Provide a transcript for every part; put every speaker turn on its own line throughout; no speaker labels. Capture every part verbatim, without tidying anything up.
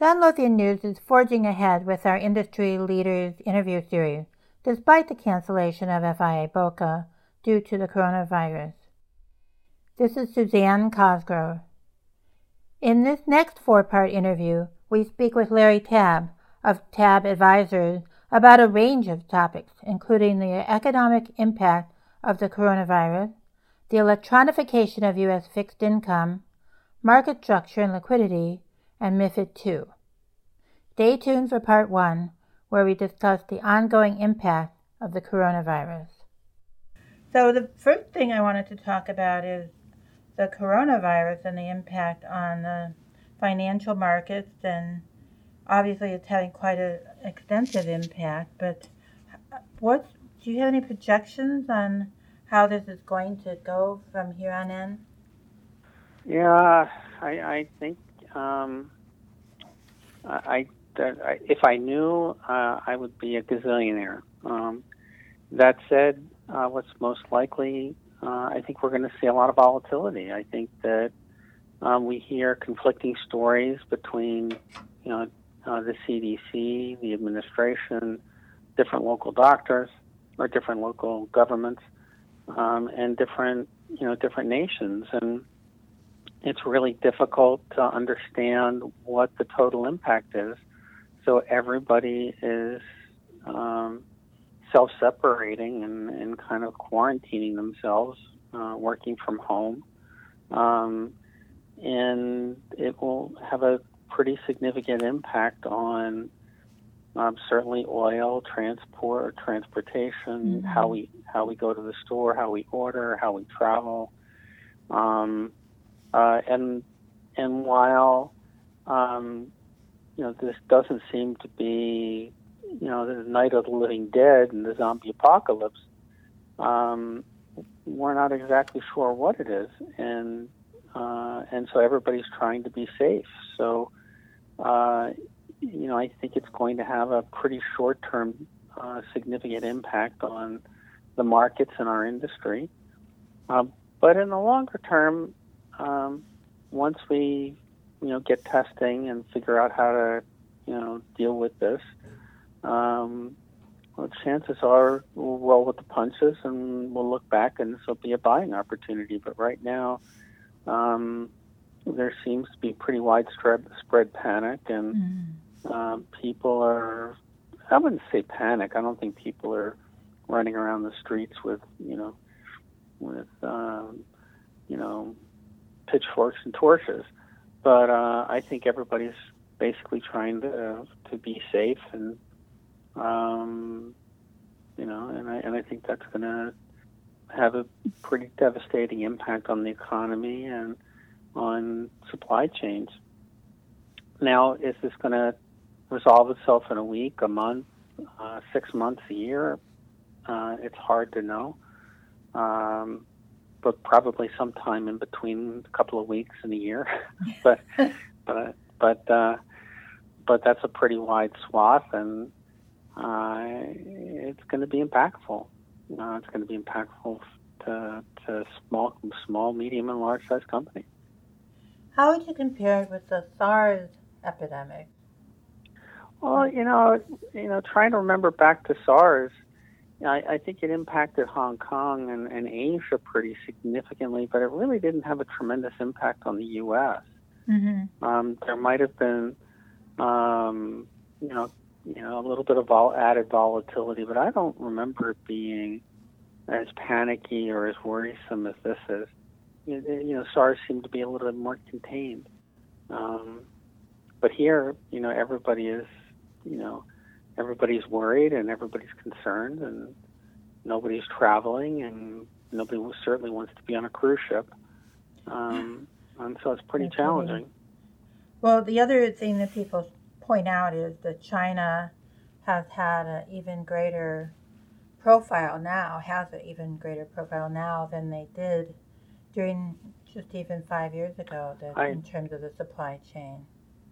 Sun Lothian News is forging ahead with our Industry Leaders interview series, despite the cancellation of F I A BOCA due to the coronavirus. This is Suzanne Cosgrove. In this next four-part interview, we speak with Larry Tabb of Tabb Advisors about a range of topics, including the economic impact of the coronavirus, the electronification of U S fixed income, market structure and liquidity, and MiFID two. Stay tuned for part one, where we discuss the ongoing impact of the coronavirus. So the first thing I wanted to talk about is the coronavirus and the impact on the financial markets, and obviously it's having quite an extensive impact, but what, do you have any projections on how this is going to go from here on in?
Yeah, I, I think um, I, I, if I knew, uh, I would be a gazillionaire. Um, that said, uh, what's most likely, uh, I think we're going to see a lot of volatility. I think that um, we hear conflicting stories between, you know, uh, the C D C, the administration, different local doctors, or different local governments, um, and different, you know, different nations. And it's really difficult to understand what the total impact is. So everybody is um, self-separating and, and kind of quarantining themselves, uh, working from home. Um, and it will have a pretty significant impact on um, certainly oil, transport, transportation, mm-hmm. how we how we go to the store, how we order, how we travel. Um, Uh, and and while um, you know this doesn't seem to be you know the night of the living dead and the zombie apocalypse, um, we're not exactly sure what it is, and uh, and so everybody's trying to be safe. So uh, you know I think it's going to have a pretty short-term uh, significant impact on the markets and our industry, uh, but in the longer term. Um, once we, you know, get testing and figure out how to, you know, deal with this, um, well, chances are we'll roll with the punches and we'll look back and this will be a buying opportunity. But right now, um, there seems to be pretty widespread spread panic, and mm. um, people are, I wouldn't say panic. I don't think people are running around the streets with, you know, with, um, you know, pitchforks and torches, but uh, I think everybody's basically trying to to be safe, and um, you know, and I and I think that's going to have a pretty devastating impact on the economy and on supply chains. Now, is this going to resolve itself in a week, a month, uh, six months, a year? Uh, it's hard to know. Um, but probably sometime in between a couple of weeks and a year. but but but uh, but that's a pretty wide swath, and uh, it's going to be impactful. Uh, it's going to be impactful to, to small, small, medium, and large-sized companies.
How would you compare it with the SARS epidemic?
Well, you know, you know, trying to remember back to SARS. I, I think it impacted Hong Kong and, and Asia pretty significantly, but it really didn't have a tremendous impact on the U S. Mm-hmm. Um, there might have been, um, you know, you know, a little bit of vol- added volatility, but I don't remember it being as panicky or as worrisome as this is. You, you know, SARS seemed to be a little bit more contained, um, but here, you know, everybody is, you know. Everybody's worried and everybody's concerned, and nobody's traveling, and nobody certainly wants to be on a cruise ship. Um, and so it's pretty That's challenging.
Funny. Well, the other thing that people point out is that China has had an even greater profile now, has an even greater profile now than they did during just even five years ago that, I, in terms of the supply chain.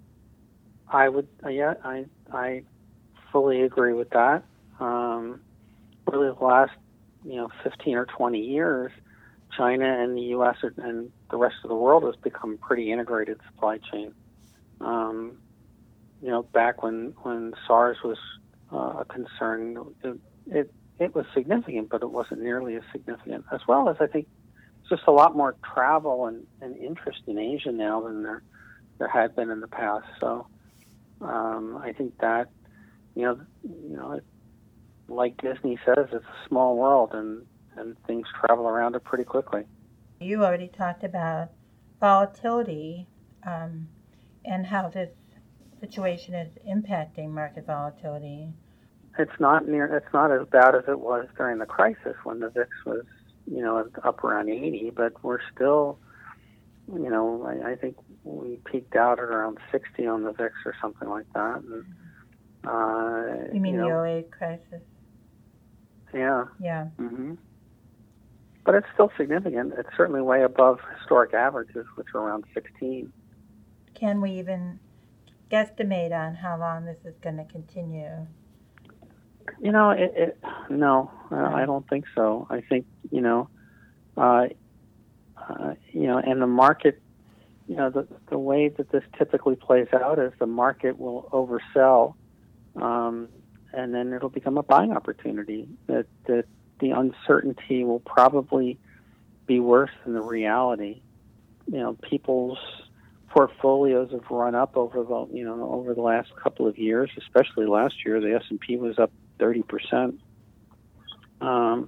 I would, uh, yeah, I, I, fully agree with that. Um, really, the last you know fifteen or twenty years, China and the U S are, and the rest of the world has become a pretty integrated supply chain. Um, you know, back when, when SARS was uh, a concern, it, it it was significant, but it wasn't nearly as significant. As well as I think just a lot more travel and, and interest in Asia now than there there had been in the past. So um, I think that you know you know it, like Disney says, it's a small world, and, and things travel around it pretty quickly.
You already talked about volatility um, and how this situation is impacting market volatility.
It's not near. It's not as bad as it was during the crisis when the V I X was, you know, up around eighty. But we're still, you know, I, I think we peaked out at around sixty on the V I X or something like that. And, uh,
you mean
you
the
know,
oh eight crisis?
Yeah.
Yeah.
Mm-hmm. But it's still significant. It's certainly way above historic averages, which are around sixteen.
Can we even guesstimate on how long this is going to continue?
You know, it, it no, uh, I don't think so. I think, you know, uh, uh, you know, and the market, you know, the the way that this typically plays out is the market will oversell, um, and then it'll become a buying opportunity. That that the uncertainty will probably be worse than the reality. You know, people's portfolios have run up over the you know over the last couple of years, especially last year. The S and P was up thirty percent, um,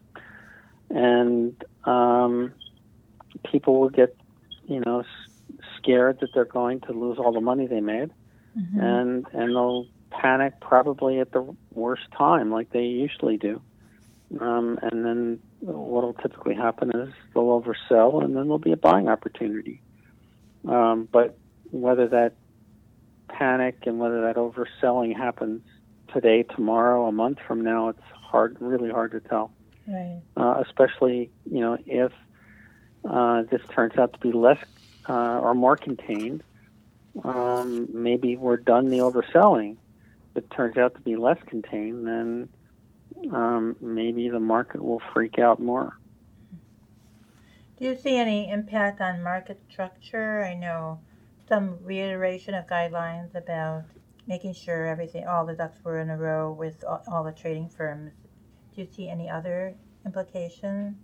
and um, people will get you know s- scared that they're going to lose all the money they made, mm-hmm. and and they'll panic probably at the worst time, like they usually do. Um, and then what will typically happen is they'll oversell, and then there'll be a buying opportunity. Um, but whether that panic and whether that overselling happens today, tomorrow, a month from now, it's hard, really hard to tell.
Right.
Uh, especially, you know, if uh, this turns out to be less uh, or more contained, um, maybe we're done the overselling. If it turns out to be less contained, then um, maybe the market will freak out more.
Do you see any impact on market structure? I know some reiteration of guidelines about making sure everything, all the ducks were in a row with all, all the trading firms. Do you see any other implications?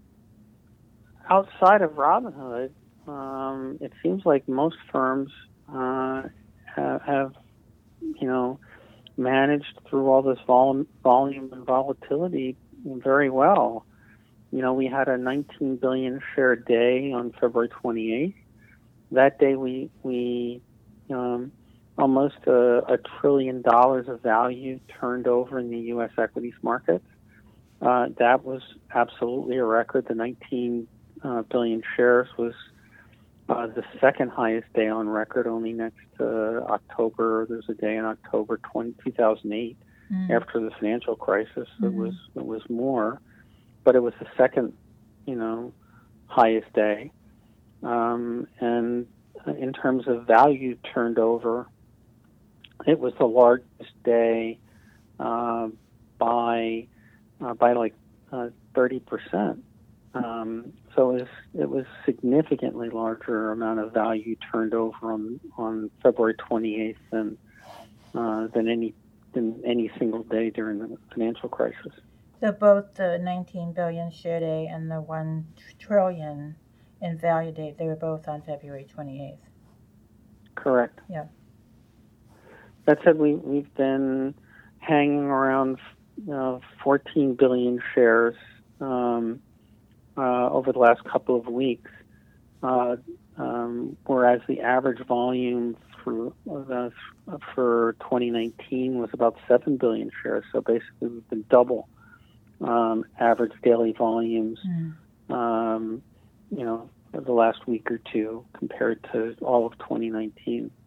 Outside of Robinhood, um, it seems like most firms uh, have, have, you know, managed through all this vol- volume and volatility very well. You know, we had a nineteen billion share day on February twenty-eighth. That day, we we um, almost a, a trillion dollars of value turned over in the U S equities market. Uh, that was absolutely a record. The nineteen uh, billion shares was uh, the second highest day on record, only next to October. There's a day in October two thousand eight, mm. after the financial crisis. Mm-hmm. It was it was more, but it was the second, you know, highest day. Um, and in terms of value turned over, it was the largest day uh, by uh, by like uh, thirty percent. Um, so it was it was significantly larger amount of value turned over on on February twenty-eighth than uh, than any than any single day during the financial crisis.
So both the nineteen billion share day and the one trillion in value day, they were both on February twenty-eighth.
Correct.
Yeah.
That said, we we've been hanging around uh, fourteen billion shares um, uh, over the last couple of weeks, uh, um, whereas the average volume for uh, for twenty nineteen was about seven billion shares. So basically, we've been double um, average daily volumes. Mm. Um, you know, the last week or two compared to all of twenty nineteen.